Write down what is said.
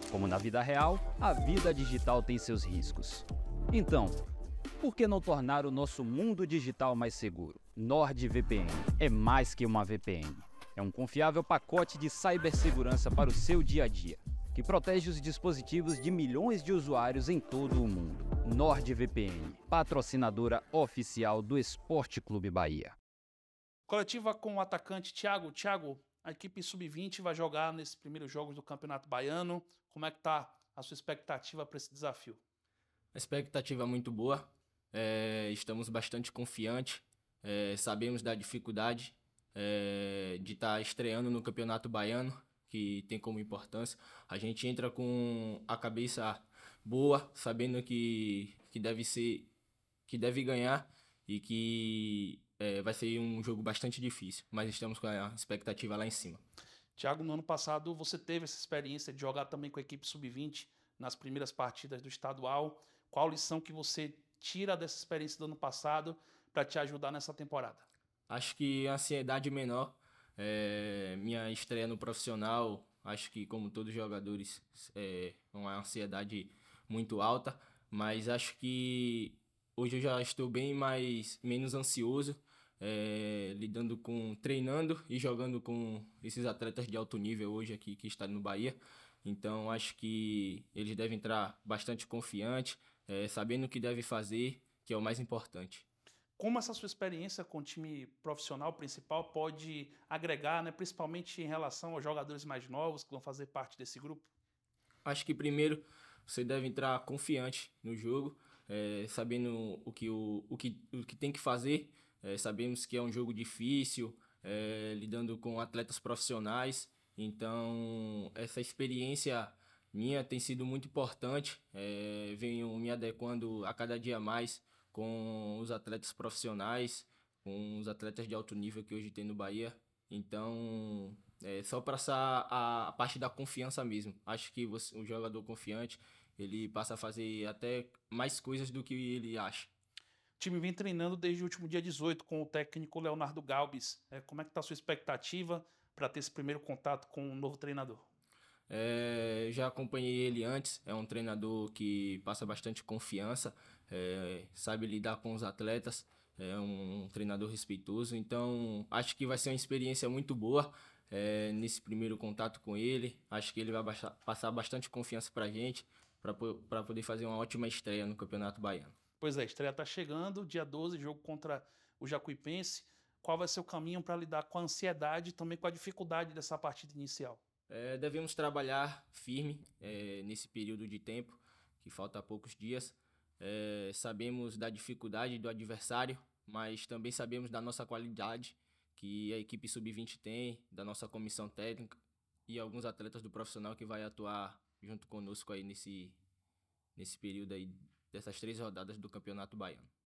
Como na vida real, a vida digital tem seus riscos. Então, por que não tornar o nosso mundo digital mais seguro? NordVPN é mais que uma VPN. É um confiável pacote de cibersegurança para o seu dia a dia, que protege os dispositivos de milhões de usuários em todo o mundo. NordVPN, patrocinadora oficial do Esporte Clube Bahia. Coletiva com o atacante Thiago. Thiago, a equipe sub-20 vai jogar nesses primeiros jogos do Campeonato Baiano. Como é que tá a sua expectativa para esse desafio? A expectativa é muito boa, estamos bastante confiantes, sabemos da dificuldade de estar estreando no Campeonato Baiano, que tem como importância. A gente entra com a cabeça boa, sabendo que deve ganhar e que vai ser um jogo bastante difícil, mas estamos com a expectativa lá em cima. Thiago, no ano passado você teve essa experiência de jogar também com a equipe sub-20 nas primeiras partidas do estadual. Qual lição que você tira dessa experiência do ano passado para te ajudar nessa temporada? Acho que a ansiedade menor, minha estreia no profissional, acho que como todos os jogadores, uma ansiedade muito alta, mas acho que hoje eu já estou menos ansioso, treinando e jogando com esses atletas de alto nível hoje aqui que estão no Bahia. Então acho que eles devem entrar bastante confiantes, sabendo o que deve fazer, que é o mais importante. Como essa sua experiência com o time profissional principal pode agregar, né, principalmente em relação aos jogadores mais novos que vão fazer parte desse grupo? Acho que primeiro você deve entrar confiante no jogo, sabendo o que tem que fazer. Sabemos que é um jogo difícil, lidando com atletas profissionais. Então, essa experiência minha tem sido muito importante. Venho me adequando a cada dia mais com os atletas profissionais, com os atletas de alto nível que hoje tem no Bahia. Então, só passar a parte da confiança mesmo. Acho que o jogador confiante, ele passa a fazer até mais coisas do que ele acha. O time vem treinando desde o último dia 18 com o técnico Leonardo Galbis. Como é que está a sua expectativa para ter esse primeiro contato com o novo treinador? Já acompanhei ele antes, é um treinador que passa bastante confiança, sabe lidar com os atletas, é um treinador respeitoso, então acho que vai ser uma experiência muito boa nesse primeiro contato com ele. Acho que ele vai passar bastante confiança pra gente, para poder fazer uma ótima estreia no Campeonato Baiano. Pois é, a estreia está chegando, dia 12, jogo contra o Jacuipense. Qual vai ser o caminho para lidar com a ansiedade e também com a dificuldade dessa partida inicial? Devemos trabalhar firme nesse período de tempo, que falta poucos dias. Sabemos da dificuldade do adversário, mas também sabemos da nossa qualidade, que a equipe sub-20 tem, da nossa comissão técnica e alguns atletas do profissional que vai atuar junto conosco aí nesse período aí dessas 3 rodadas do Campeonato Baiano.